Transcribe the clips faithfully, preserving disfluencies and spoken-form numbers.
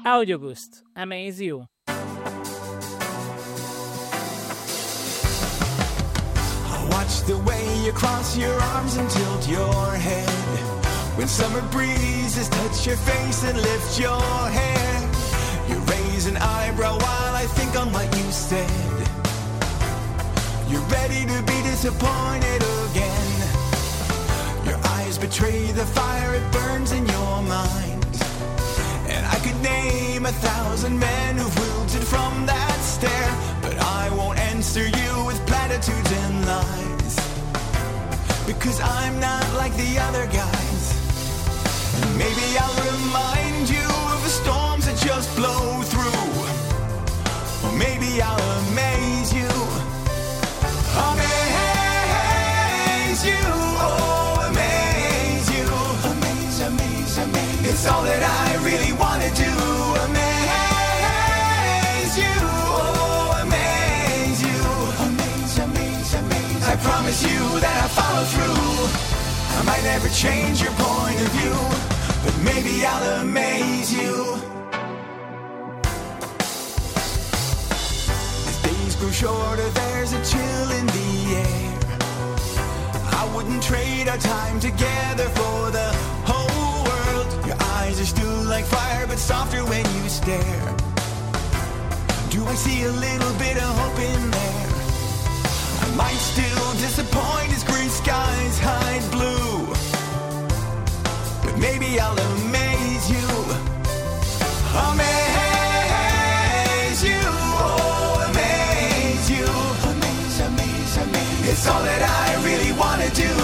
Audiogost, Amaze You. Watch the way you cross your arms and tilt your head when summer breezes touch your face and lift your hair. You raise an eyebrow while I think on what you said. You're ready to be disappointed again. Your eyes betray the fire, it burns in your mind. And I could name a thousand men who've wilted from that stare, but I won't answer you with platitudes and lies, because I'm not like the other guys. And maybe I'll remind you of the storms that just blow through, or maybe I'll amaze you. Amaze you, oh amaze you. Amaze, amaze, amaze. It's all that I really want to do. Amaze you, oh amaze you. Amaze, amaze, amaze. I promise you that I'll follow through. I might never change your point of view, but maybe I'll amaze you. As days grow shorter, there's a chill in the air. I wouldn't trade our time together for the whole world. Your eyes are still like fire, but softer when you stare. Do I see a little bit of hope in there? I might still disappoint as gray skies hide blue, but maybe I'll amaze you. Amaze you, oh amaze you. Amaze, amaze, amaze. It's all that I really want to do.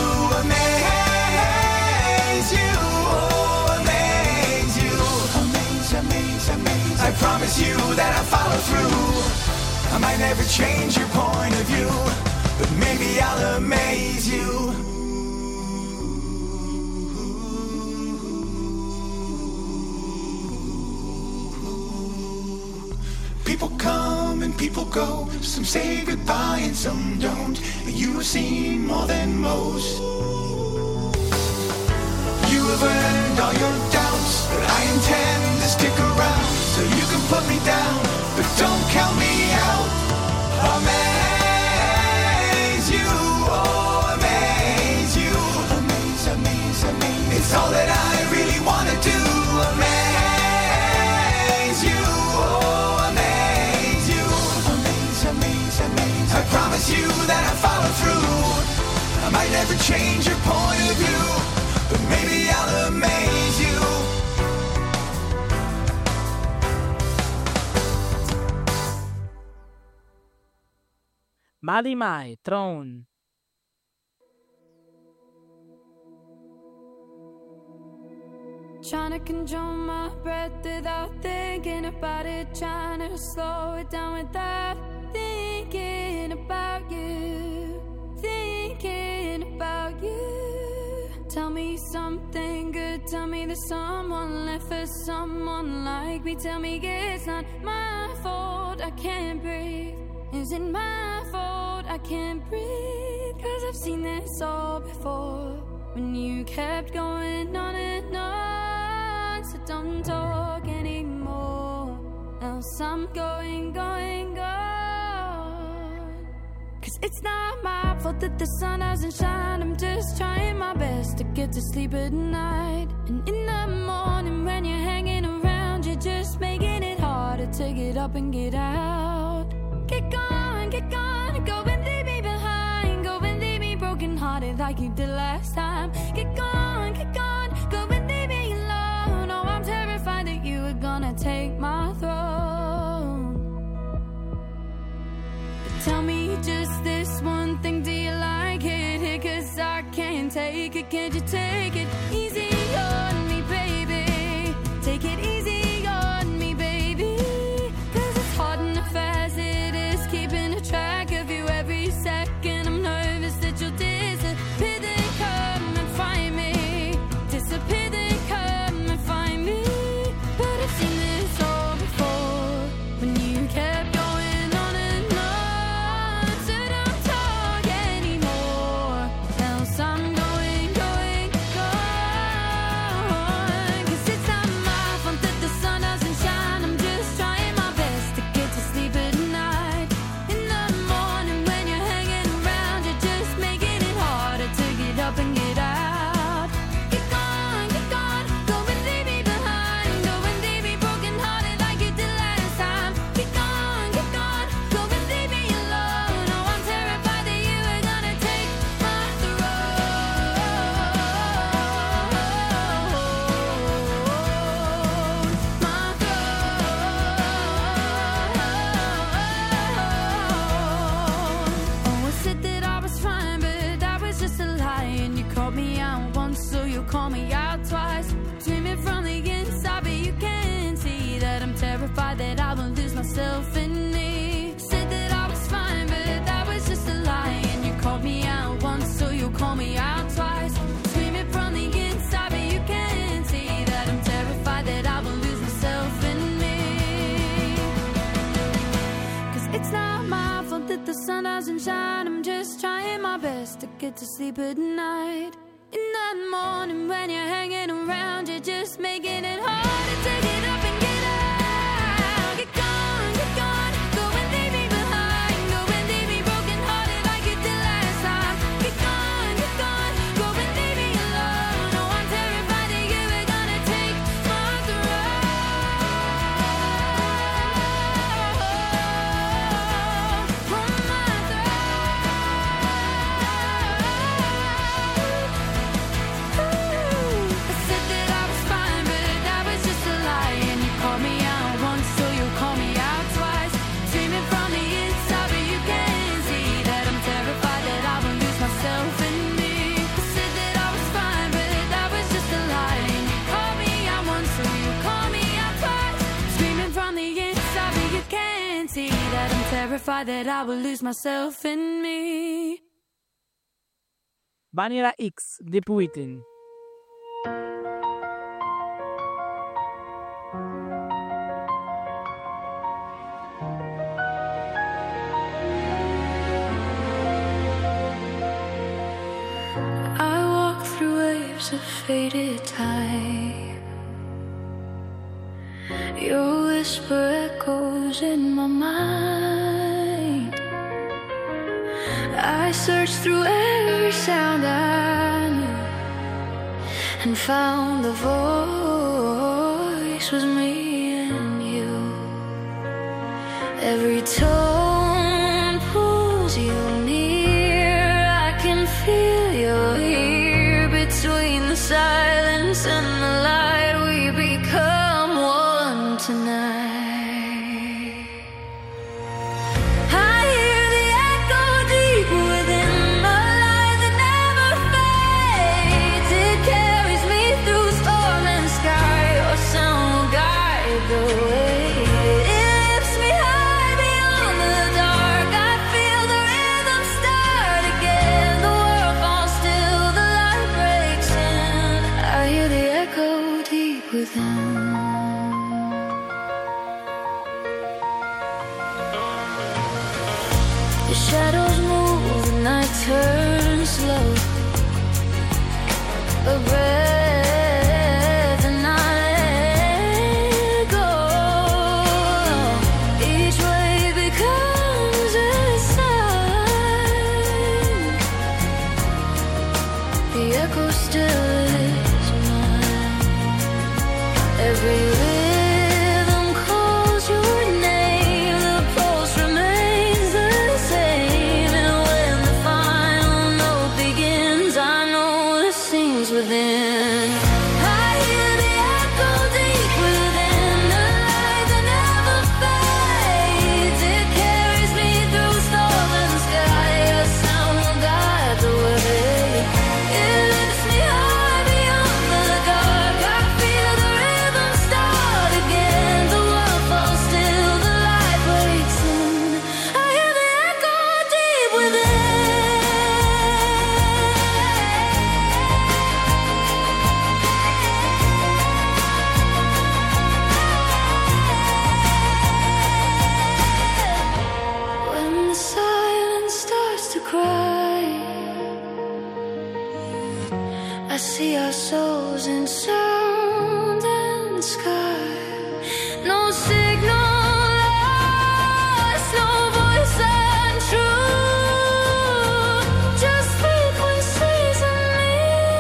Amaze you, oh amaze you. Amaze, amaze, amaze. I promise you that I'll follow through. I might never change your point of view, but maybe I'll amaze you. People come and people go, some say goodbye and some don't. You've seen more than most. You have earned all your doubts, but I intend to stick around, so you can put me down, but don't count me out. Amaze you, oh amaze you. Amaze, amaze, amaze. It's all that I really want to do. Amaze you, oh amaze you. Amaze, amaze, amaze. I promise you that I'll follow through. I might never change your point of view, but maybe I'll amaze you. Mali Mai, Throne. Trying to control my breath without thinking about it. Trying to slow it down without thinking about you. Thinking about you. Tell me something good. Tell me there's someone left for someone like me. Tell me it's not my fault I can't breathe. Is it my fault I can't breathe? Cause I've seen this all before, when you kept going on and on. So don't talk anymore, else I'm going, going, going. Cause it's not my fault that the sun doesn't shine. I'm just trying my best to get to sleep at night. And in the morning when you're hanging around, you're just making it harder to get up and get out. Get gone, get gone, go and leave me behind. Go and leave me broken hearted like you did last time. Get gone, get gone, go and leave me alone. Oh, I'm terrified that you were gonna take my throne. But tell me just this one thing, do you like it here? Cause I can't take it, can't you take it easy on me, baby? Take it easy on me, baby. Cause it's hard enough as it is keeping a track of you every second. I'm nervous that you'll disappear, then come and find me. Disappear, then come and find me. But I've seen this all before, when you kept going on and on. So don't talk anymore, else I'm going, going, going. get to sleep at night. In that morning when you're hanging around, you're just making it hard to take it up and get out. Get gone, get gone, go and leave me behind. Go and leave me broken hearted like you did last time. Get gone, get gone, go and leave me alone. Oh, I'm terrified that you were gonna take my throne. On my terrified that I will lose myself in me. Vanilla X di Putin. I walk through waves of faded time. Your whisper echoes in my mind. I searched through every sound I knew and found the voice was me and you. Every tone pulls you near. I can feel you're here between the silence and the light. We become one tonight. The shadows move and I turn slow. A breath and I let go. Each wave becomes a sign. The echo still is mine. Every rhythm calls your name. The pulse remains the same. And when the final note begins, I know it sings within. I hear the echo deep within. The light that never fades. It carries me through storm and sky. A sound will guide the way. It lifts me high beyond the dark. I feel the rhythm start again. The world falls still, the light breaks in. I hear the echo deep within. When the silence starts to cry, I see our souls in sound and sky. No signal lost, no voice untrue. Just frequencies and me.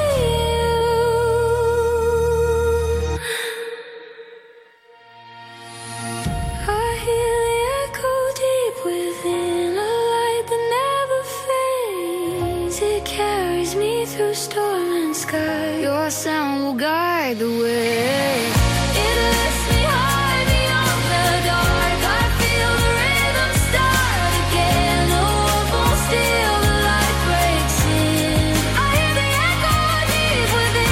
I hear the echo deep within, a light that never fades. It carries me through storm and sky. Your sound will guide the way. It lifts me high beyond the dark. I feel the rhythm start again. The world falls still, the light breaks in. I hear the echo deep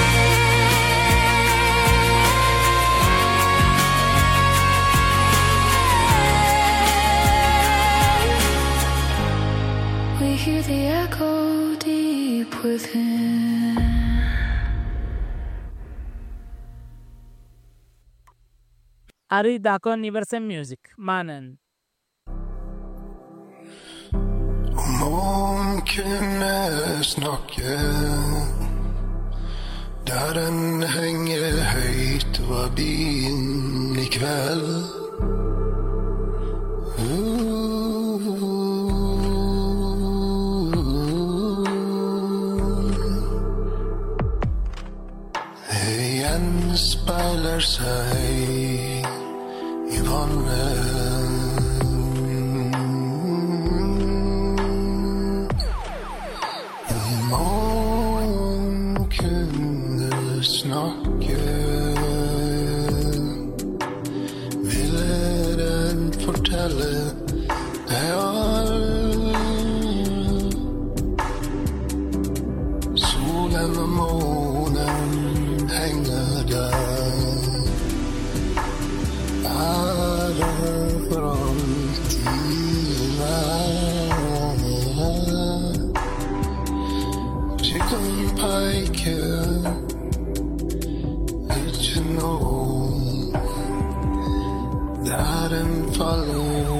within. We hear the echo deep within. Ari Dakon Universal Music, Manen. Moon kunne snakke, der den henger høyt over byen i kveld. En speiler seg i vannet. Om man kunne snakke, ville den fortelle deg alt. Solen og månen henger der, er det for alltid vær. Ikke kan peke, ikke nå, der den faller.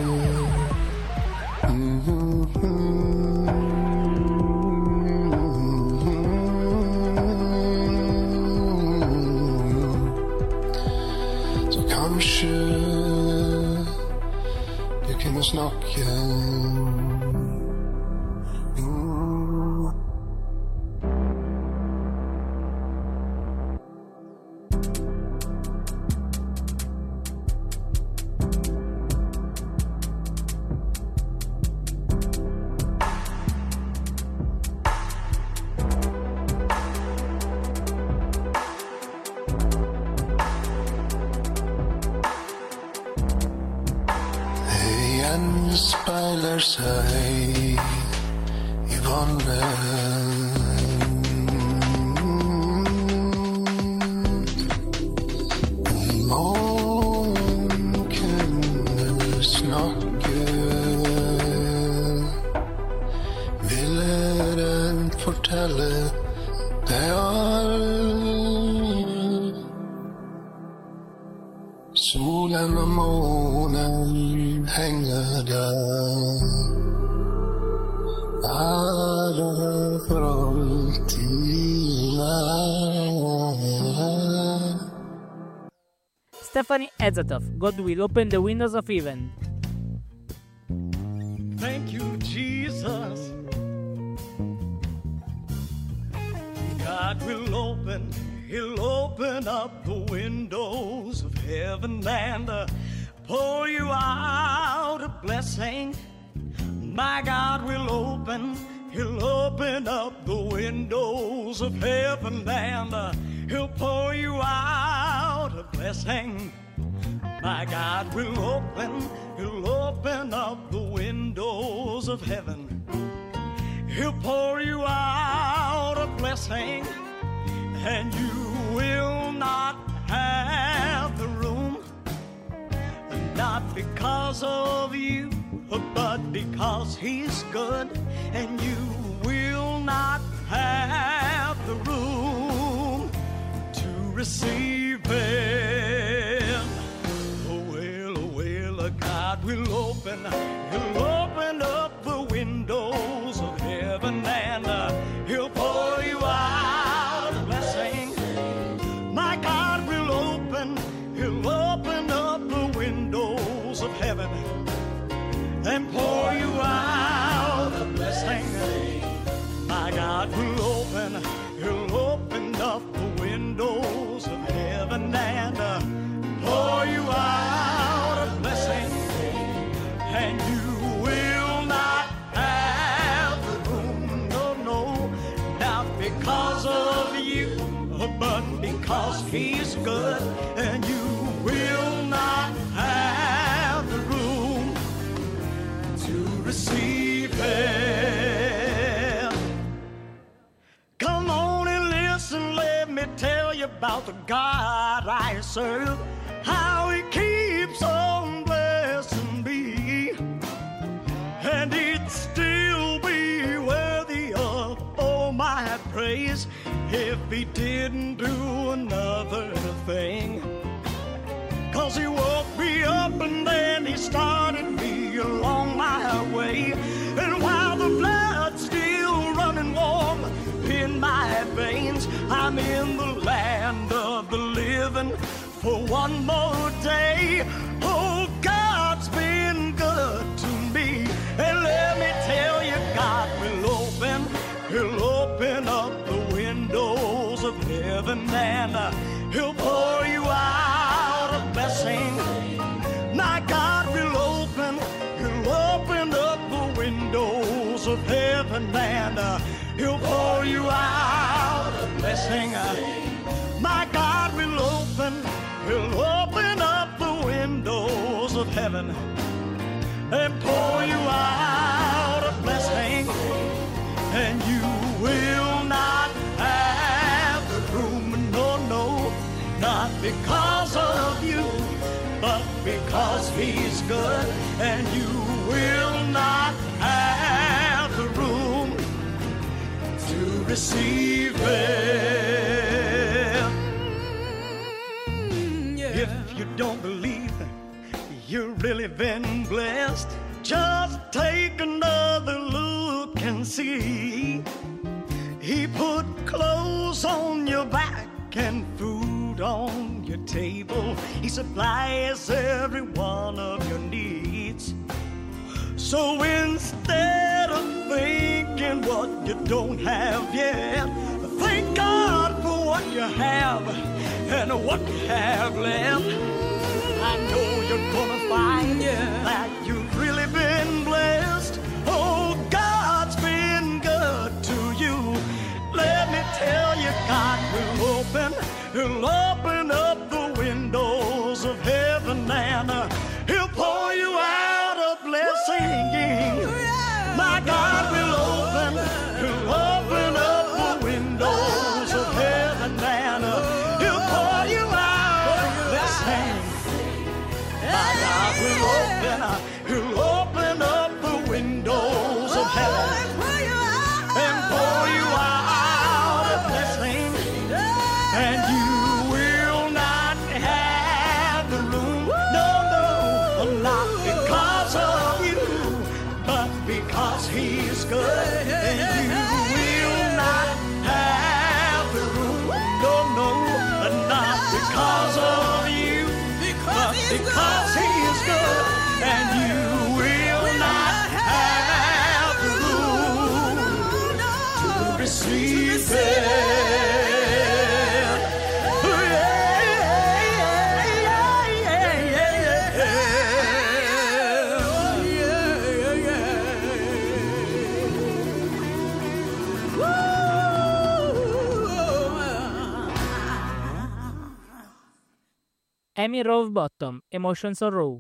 Kanskje du kunne snakke. En speiler seg i vannet. Om man kunne snakke, ville den fortelle deg alt. Solen og månen henger der, er det for alltid vær. Stephanie Azatov, God will open the windows of heaven. Thank you, Jesus. God will open, He'll open up the windows of heaven and uh, pour you out a blessing. My God will open, He'll open up the windows of heaven and uh, He'll pour you out a blessing. My God will open, He'll open up the windows of heaven. He'll pour you out a blessing, and you will not have the room, not because of you, but because He's good, and you will not have the room to receive Him. Oh, well, oh, well, God will open, He'll open up the windows of heaven, and uh, He'll pour you out a blessing. My God will open, He'll open up the windows of heaven and pour you out a blessing. My God will open, He'll open up the windows of heaven and uh, pour you out a blessing, and you will not have the room, no, no, not because of you, but because He's good, and you will not have the room to receive Him. Come on and listen, let me tell you about the God I serve, how He keeps on blessing me, and He'd still be worthy of all my praise if He didn't do another thing. 'Cause He woke me up and then He started me along my way, and while the blood living for one more day. Oh, God's been good to me. And let me tell you, God will open, He'll open up the windows of heaven and uh, He'll pour you out a blessing. My God will open, He'll open up the windows of heaven and uh, He'll pour you out a blessing. My God will open, He'll open up the windows of heaven and pour you out a blessing. And you will not have the room, no, no, not because of you, but because He's good. And you will not have the room to receive it. If you don't believe you've really been blessed, just take another look and see. He put clothes on your back and food on your table. He supplies every one of your needs. So instead of thinking what you don't have yet, thank God for what you have and what you have left. I know you're gonna find yeah, that you've really been blessed. Oh, God's been good to you. Let me tell you, God will open, He'll open up the windows of heaven and uh, He'll pour you out a blessing. My God will open, He'll open up the windows of heaven and uh, He'll pour you out a blessing. My God will open, uh, He'll open up the windows of heaven and pour you out a blessing. And you will not have the room, no, no, not because of you, but because He's good. And you will not have the room, no, no, not because of you, but because He is good. And you will not have the room to receive it. Amy Rowbottom, Emotions on Raw.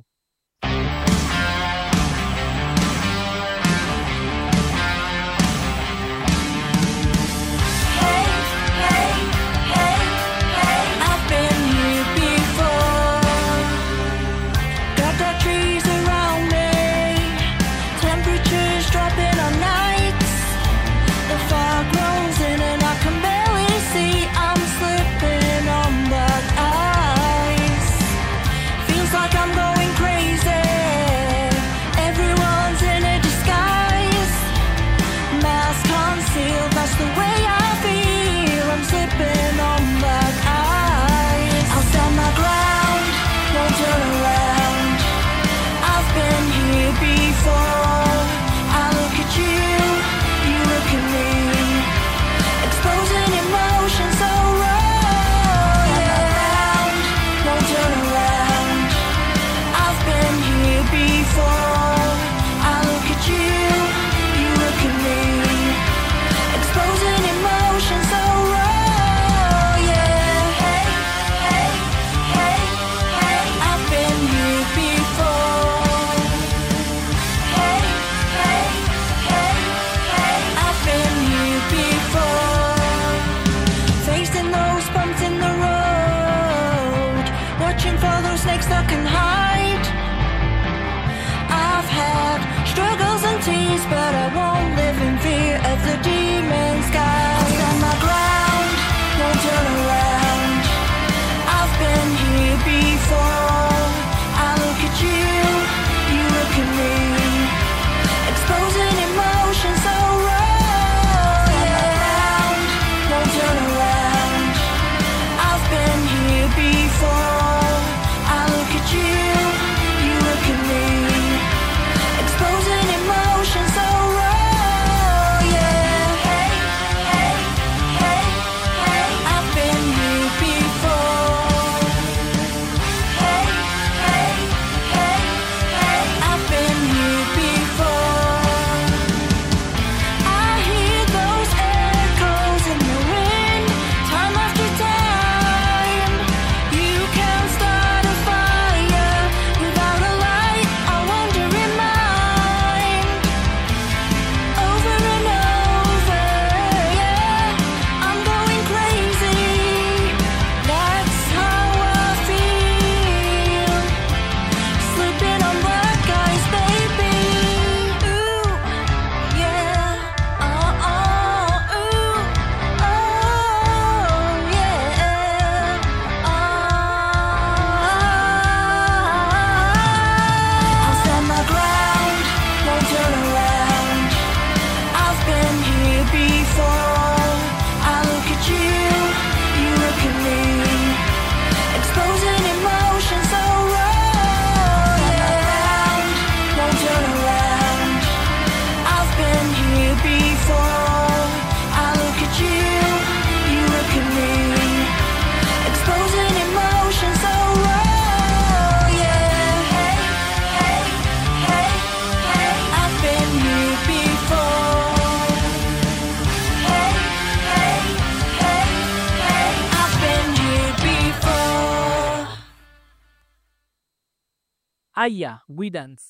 Like I'm going crazy. Aya, Guidance.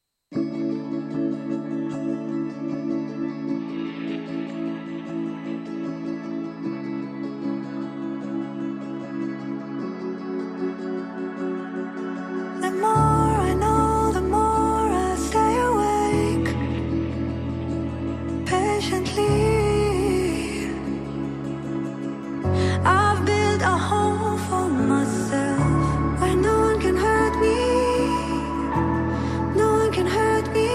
The more I know, the more I stay awake patiently. I've built a home for myself where no one can hurt me. No one can hurt me.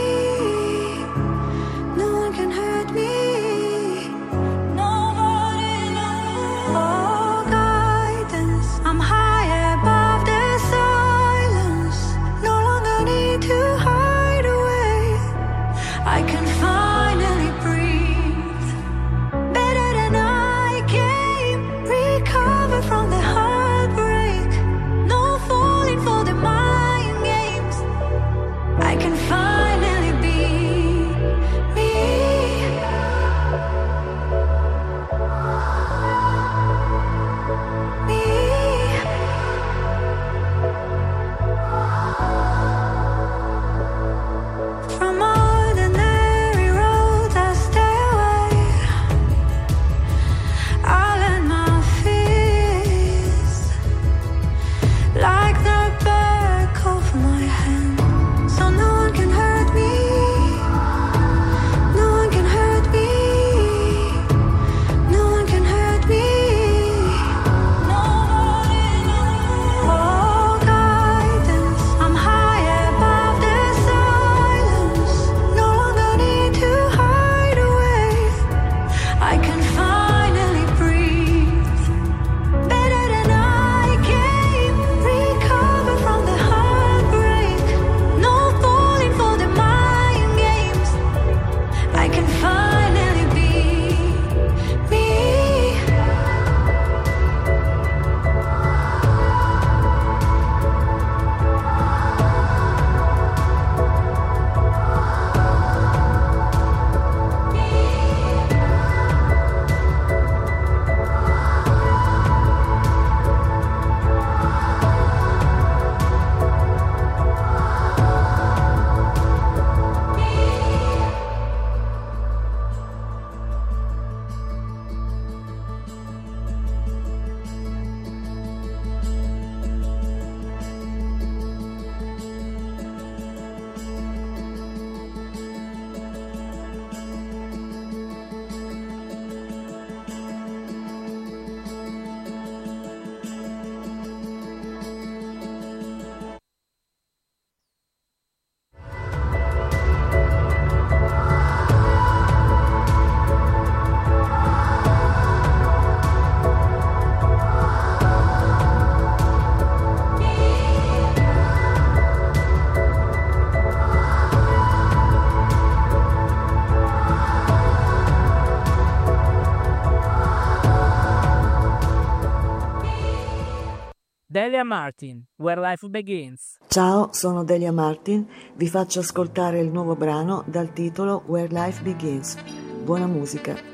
No one can hurt me. Nobody knows. Oh, guidance. I'm high above the silence. No longer need to hide away. I can finally breathe better than I came. Recover from the heartbreak. No falling for the mind games. I can finally be me. Me. From ordinary roads I stay away. I let my fears like the back of my hand, so no one can hurt me. No one can hurt me. No one can hurt me. Nobody knows. Oh, guidance. I'm high above the silence. No longer need to hide away. I can finally breathe better than I came. Recover from the heartbreak. No falling for the mind games. I can finally be me. Delia Martin, Where Life Begins. Ciao, sono Delia Martin, vi faccio ascoltare il nuovo brano dal titolo Where Life Begins. Buona musica.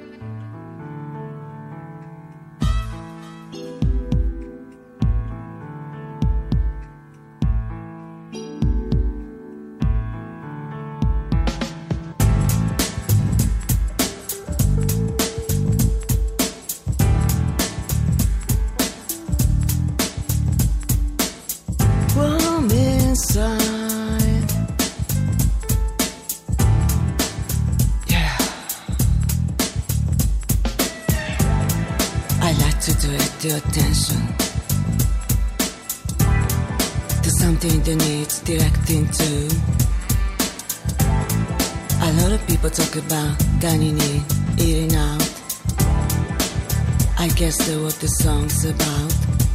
Warm inside, yeah. I like to direct your attention to something that needs directing to. A lot of people talk about dining in, eating out. I guess that's what the song's about.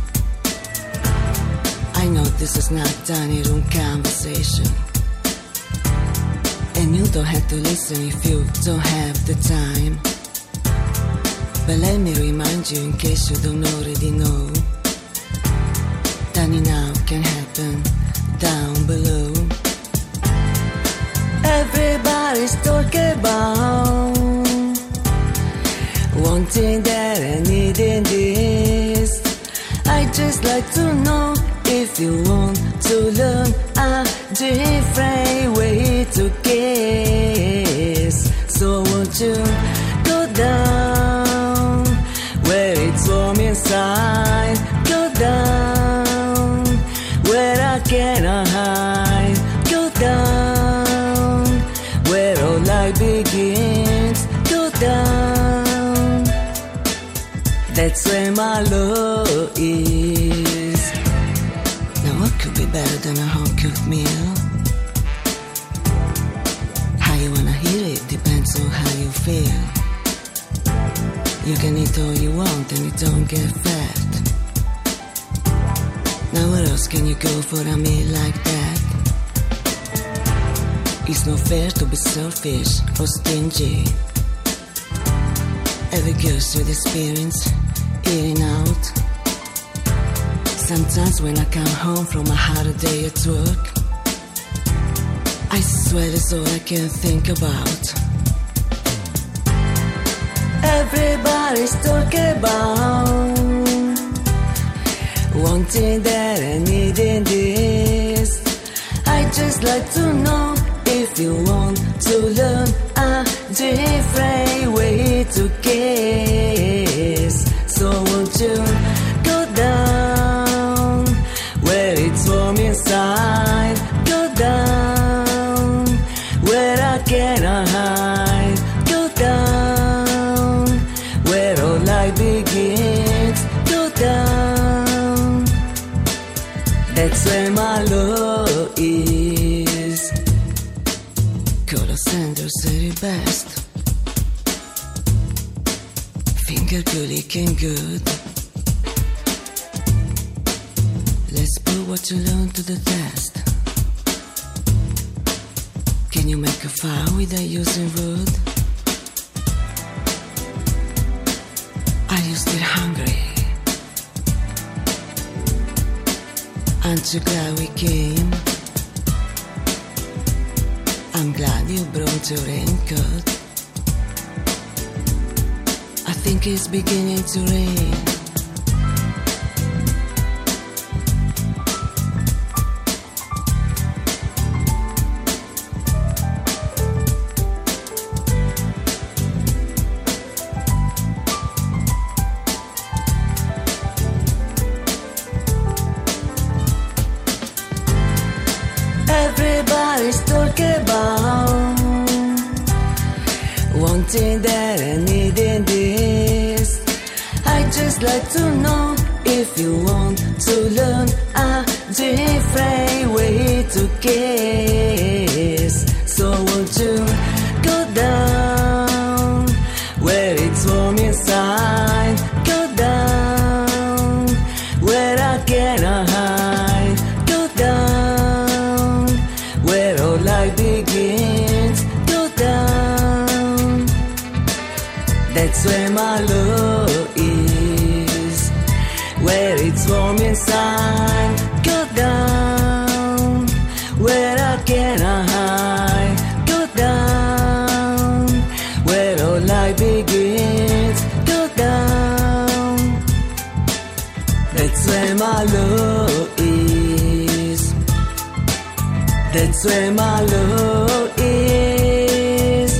I know this is not dining room conversation, and you don't have to listen if you don't have the time. But let me remind you in case you don't already know, dining out can happen down below. Everybody's talking about wanting that and needing this. I just like to know if you want to learn a different way to kiss. So won't you go down where it's warm inside? Go down where I cannot hide. Go down where all life begins. Go down, that's where my love is. Now what could be better than a home cooked meal? How you wanna hear it depends on how you feel. You can eat all you want and you don't get fat. Now where else can you go for a meal like that? It's not fair to be selfish or stingy. Every girl's with experience, eating out. Sometimes when I come home from a hard day at work, I swear that's all I can think about. Everybody's talking about wanting that and needing this. I just like to know if you want to learn a different way to kiss. So won't you go down where it's warm inside? Go down where I cannot hide. Go down where all life begins. Go down, that's where my love is. Color Sanders said it best. Finger good, looking good. Let's put what you learn to the test. Can you make a fire without using wood? Are you still hungry? Aren't you glad we came? I'm glad you brought your raincoat. I think it's beginning to rain. Everybody's talking about wanting that and needing this. I just like to know if you want to learn a different way to kiss. So won't you go down where it's warm inside? Go down where I cannot hide. Go down where all life begins. Go down, that's where my love is. Where it's warm inside. Go down where I cannot hide. Go down where all life begins. Go down, that's where my love is. That's where my love is.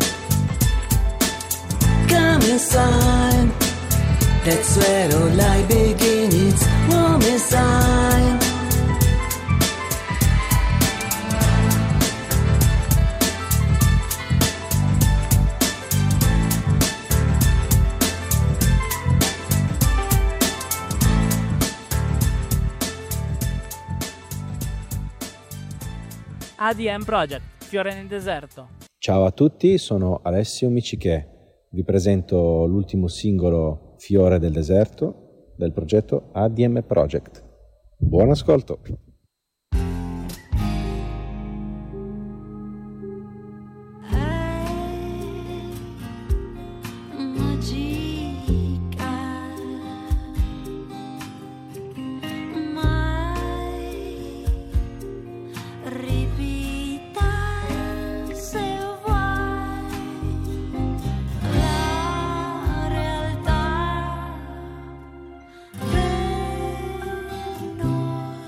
Come inside. That's where all life begins. It's warm inside. A D M Project, Fiore nel deserto. Ciao a tutti, sono Alessio Micichè. Vi presento l'ultimo singolo Fiore del deserto del progetto A D M Project. Buon ascolto. La realtà per noi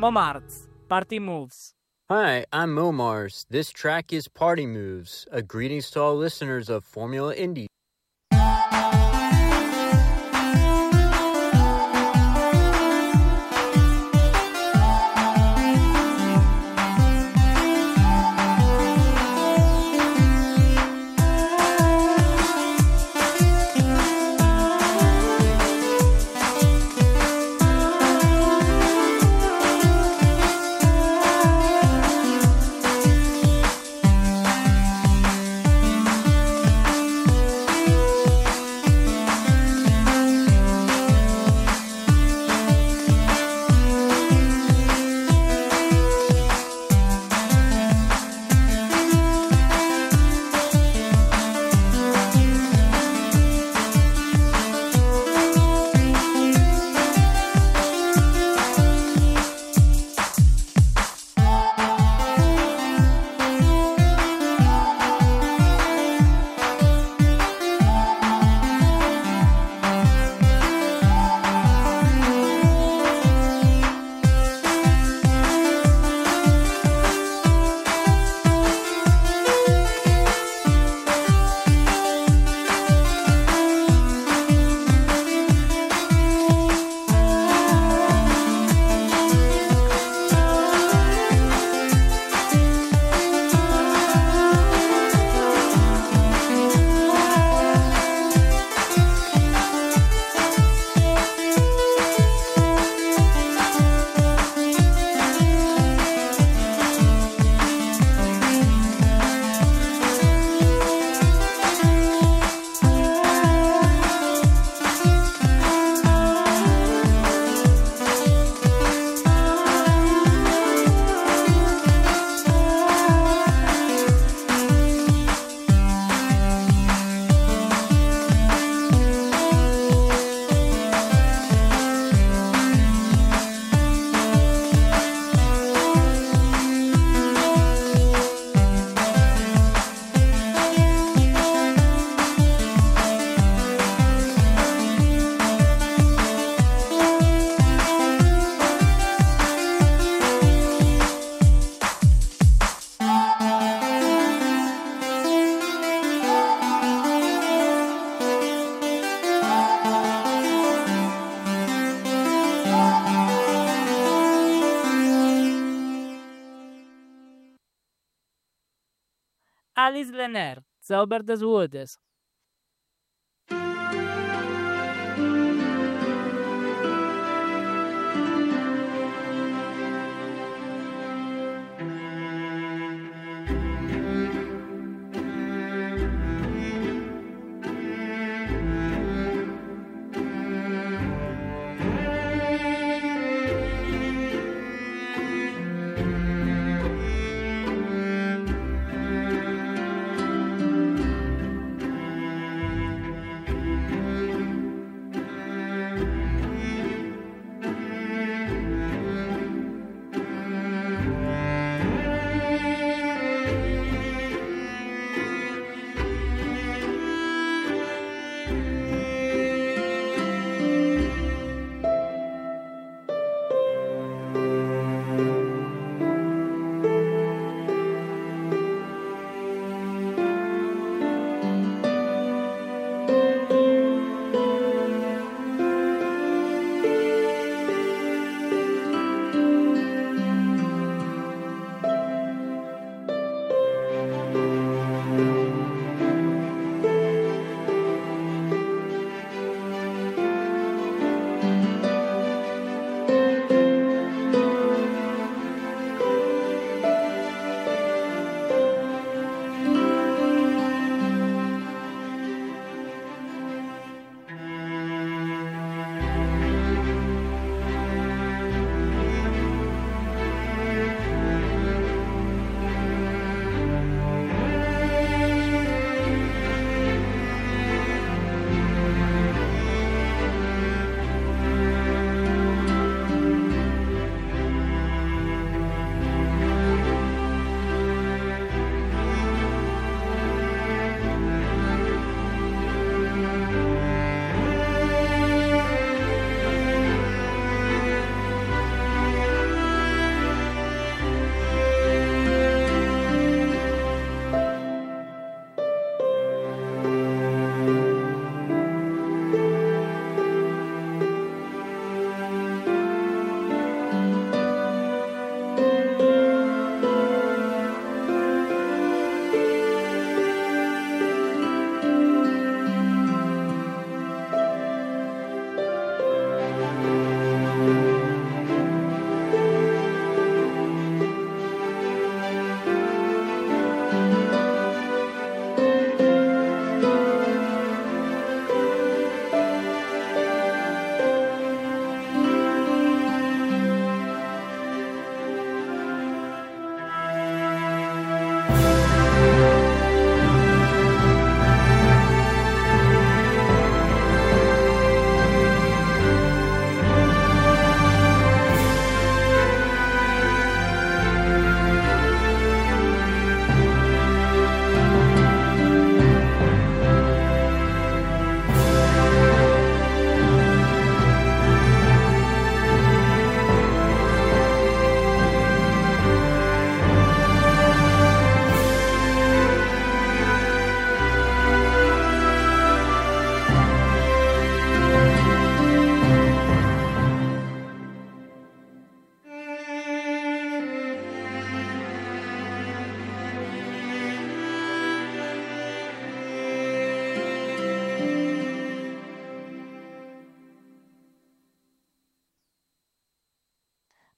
Momarts, Party Moves. Hi, I'm Mo Mars. This track is Party Moves. A greetings to all listeners of Formula Indie. Alice Lenner, Zauber des Wodes.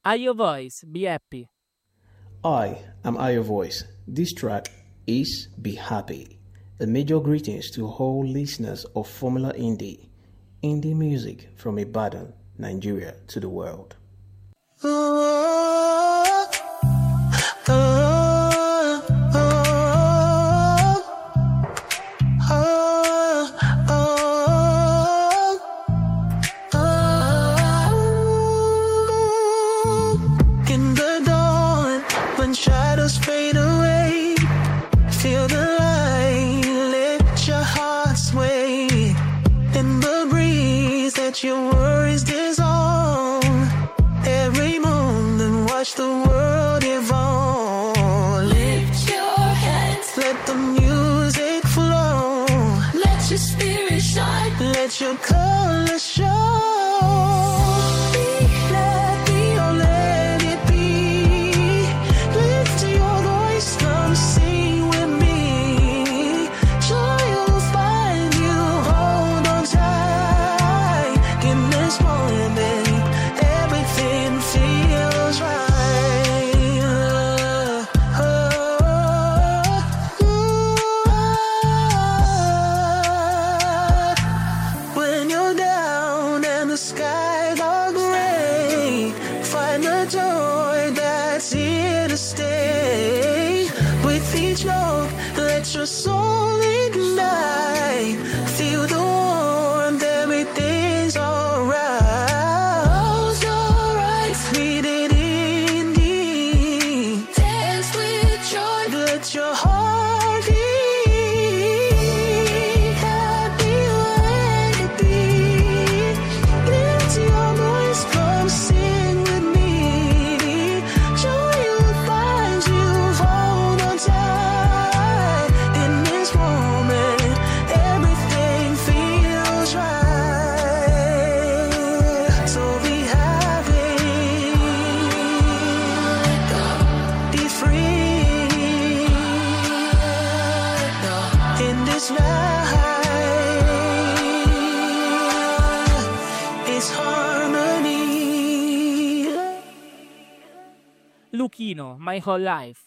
Ayo Voice, Be Happy. I am Ayo Voice. This track is Be Happy. A major greetings to all listeners of Formula Indie. Indie music from Ibadan, Nigeria to the world. Oh, oh, oh, oh, oh, oh. In the dawn, when shadows fade away, feel the light, let your heart sway. In the breeze, let your worries dissolve. Every moment, watch the world evolve. Lift your hands, let the music flow. Let your spirit shine, let your colors show. Be happy, oh let it be. Lift your voice, come sing with me. Joy will find you, hold on tight. In this moment, everything feels right. Oh, oh, oh. When you're down and the skies are gray, find the joy that's here to stay. With each note, let your soul ignite. Feel the warmth, everything's alright. Close your eyes, Read it in deep. dance with joy. Let your heart beat. Happy let it be. Lift your voice, come sing with me. Joy will find you, hold on tight. In this moment, everything feels right. So be happy, be free. In this life, it's harmony. Luchino, My Whole Life.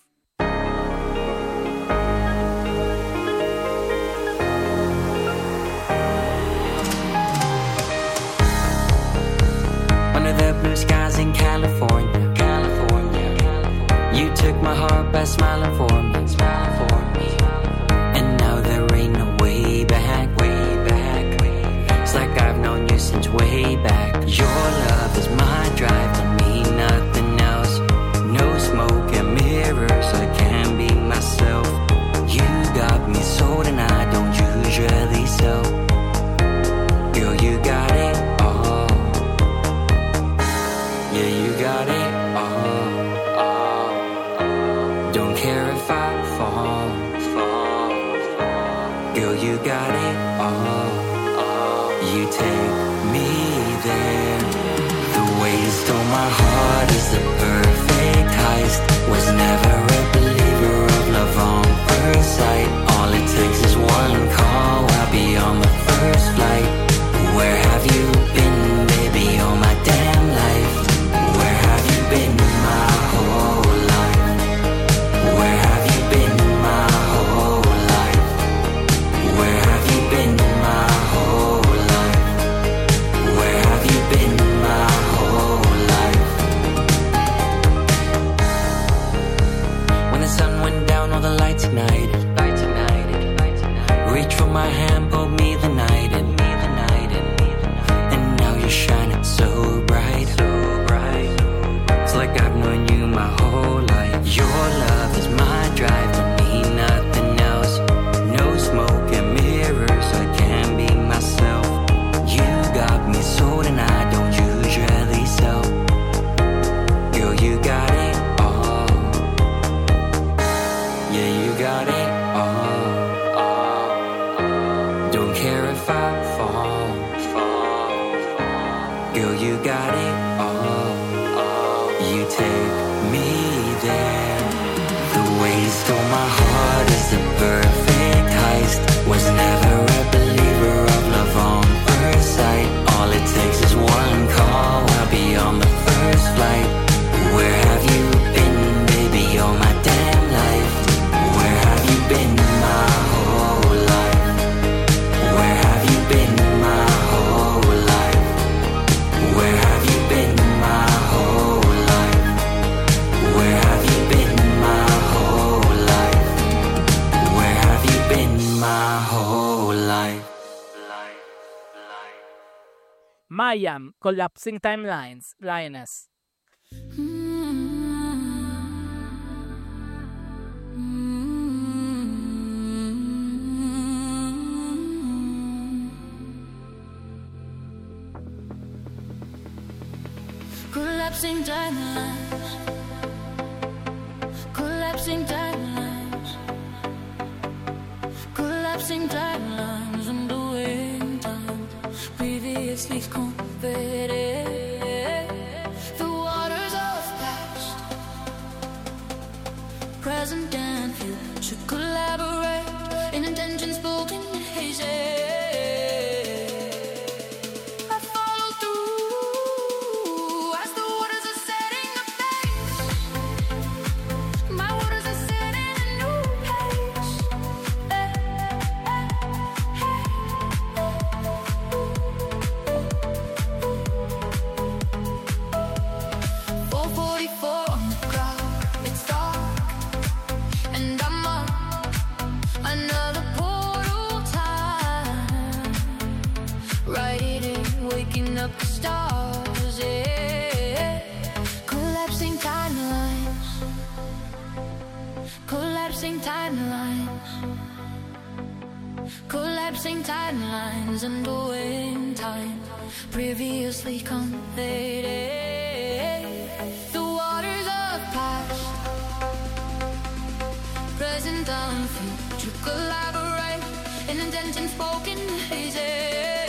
Under the blue skies in California, California, California. You took my heart by smiling for me, smiling for me. And now there ain't no way back, way back. It's like I've known you since way back. Your love is my drive, to me nothing else. No smoke and mirrors, I can't be myself. You got me sold and I don't usually sell. Girl, you got it all. Yeah, you got it all, all, all. Don't care if I fall, fall, fall. Girl, you got it all, all. You take me there. The way you stole my heart is the perfect heist. Was never a believer of love on first sight. All it takes is one call, I'll be on the first flight. Where have you been, baby, all my damn life? Where have you been my whole life? Where have you been my whole life? Where have you been my whole life? Where have you been my whole life? When the sun went down, all the lights ignited. Lights ignited, lights ignited. Reach for my hand, pulled me the night in. And now you're shining so bright, so bright. It's like I've known you my whole life. Your love is my drive, to me nothing else. No smoke and mirrors, I can't be myself. You got me sold and I don't usually sell. Girl, you got it all. Yeah, you got it all, all, all. Don't care if I fall, fall, fall. Girl, you got it all, all. You take me there. The way you stole my heart is the perfect heist. Was never a believer of love on first sight. All it takes is one call, I'll be on the first flight. I Am, Collapsing Timelines, Lioness. Collapsing timelines, collapsing timelines, collapsing timelines, undoing time previously converted. The waters of past, present and future collaborate in intentions spoken hazy. Up the stars, yeah. Collapsing timelines, collapsing timelines, collapsing timelines, undoing time previously conveyed. The waters of past, present and future collaborate in intention spoken hazy.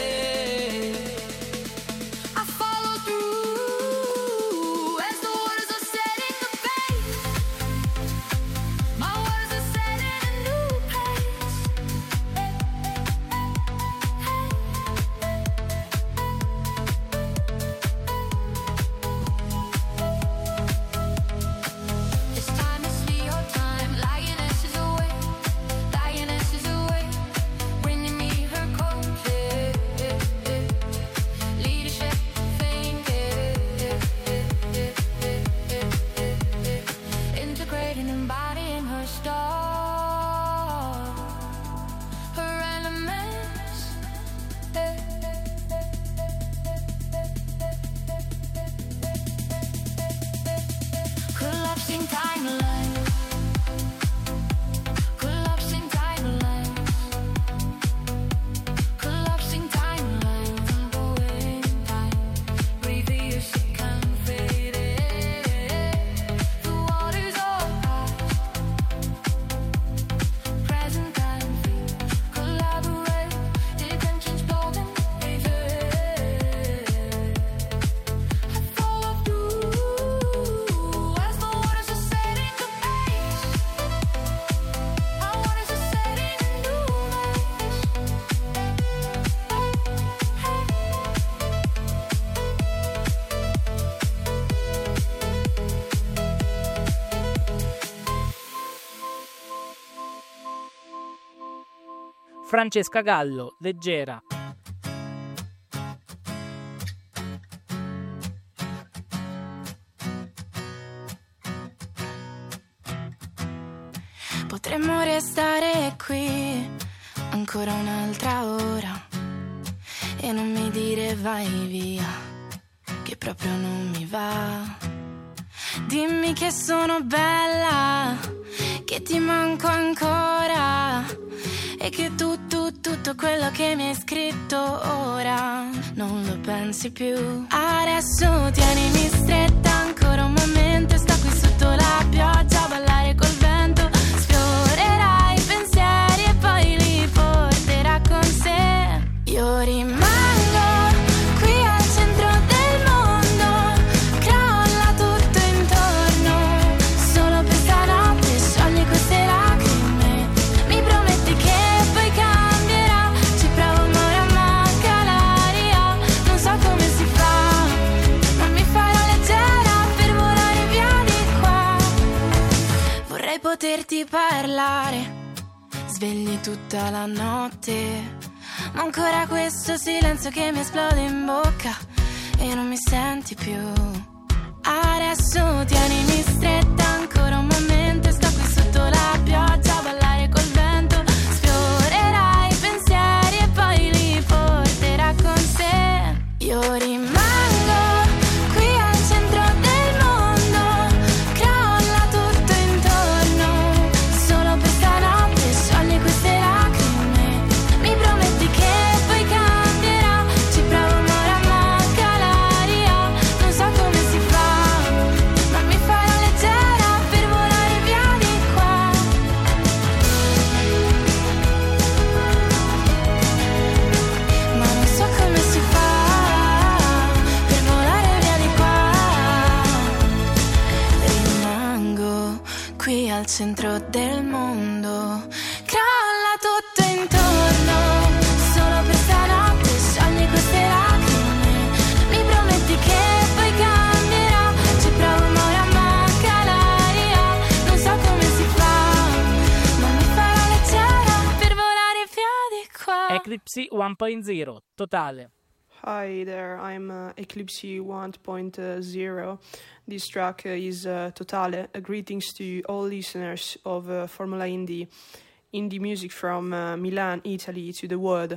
Francesca Gallo, Leggera. Potremmo restare qui ancora un'altra ora e non mi dire vai via, che proprio non mi va. Dimmi che sono bella, che ti manco ancora e che tu, tu, tutto quello che mi hai scritto ora non lo pensi più. Adesso tienimi stretta ancora un momento e sto qui sotto la pioggia a ballare col vento. Sfiorerà i pensieri e poi li porterà con sé. Io rimango qui al centro del mondo, crolla tutto intorno, solo per stanotte sciogli queste lacrime. Mi prometti che poi cambierà, ci provo ma ora manca l'aria. Non so come si fa, ma mi farò leggera per volare via di qua. Vorrei poterti parlare, svegli tutta la notte, ma ancora questo silenzio che mi esplode in bocca e non mi senti più. Adesso tienimi stretta ancora un momento e sto qui sotto la pioggia a ballare col vento. Sfiorerà i pensieri e poi li porterà con sé. Io rimango al centro del mondo. Crolla tutto intorno, solo per stanotte sciogli queste lacrime. Mi prometti che poi cambierà, ci provo ma ora manca l'aria. Non so come si fa, ma mi farò leggera per volare via di qua. Eclipse one point zero, totale. Hi there, I'm uh, Eclipse one point zero. This track uh, is uh, Totale. Uh, greetings to all listeners of uh, Formula Indie, indie music from uh, Milan, Italy to the world.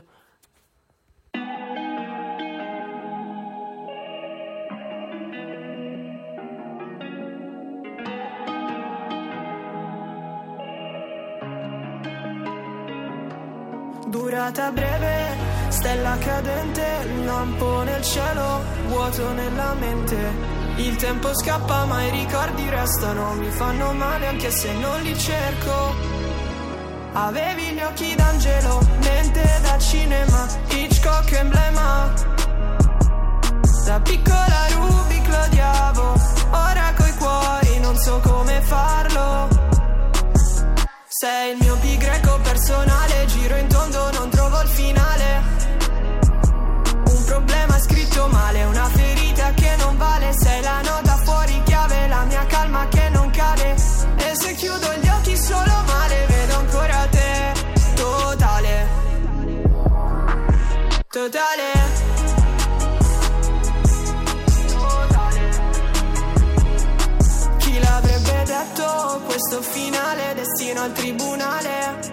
Durata breve, stella cadente, lampo nel cielo, vuoto nella mente. Il tempo scappa ma i ricordi restano, mi fanno male anche se non li cerco. Avevi gli occhi d'angelo, mente da cinema, Hitchcock emblema. Da piccola Rubik lo odiavo, ora coi cuori non so come farlo. Sei il mio pi greco personale, giro in tondo, non trovo il finale. Un problema scritto male, una ferita che non vale. Sei la nota fuori chiave, la mia calma che non cade. E se chiudo gli occhi solo male, vedo ancora te. Totale, totale, totale. Chi l'avrebbe detto, questo finale, destino al tribunale.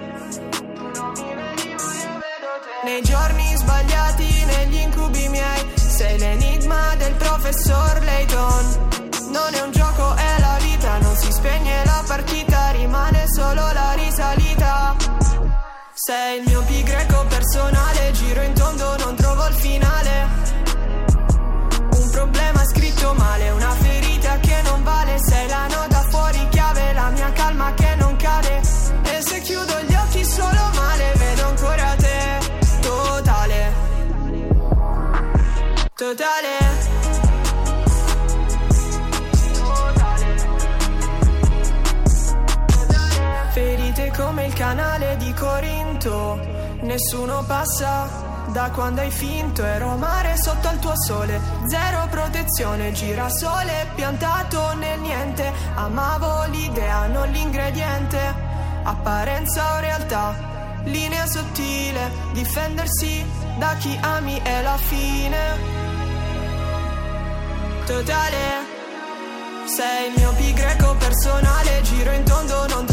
Nei giorni sbagliati, negli incubi miei, sei l'enigma del professor Layton. Non è un gioco, è la vita, non si spegne la partita, rimane solo la risalita. Sei il mio pi greco personale, giro in tondo, non trovo il finale. Un problema scritto male, una ferita che non vale. Sei la nota fuori chiave, la mia calma che non cade. E se chiudo gli occhi solo male, vedo ancora te. Totale, totale, totale. Ferite come il canale di Corinto, nessuno passa da quando hai finto. Ero mare sotto al tuo sole, zero protezione, girasole piantato nel niente. Amavo l'idea, non l'ingrediente, apparenza o realtà. Linea sottile, difendersi da chi ami è la fine. Totale, sei il mio pi greco personale, giro in tondo, non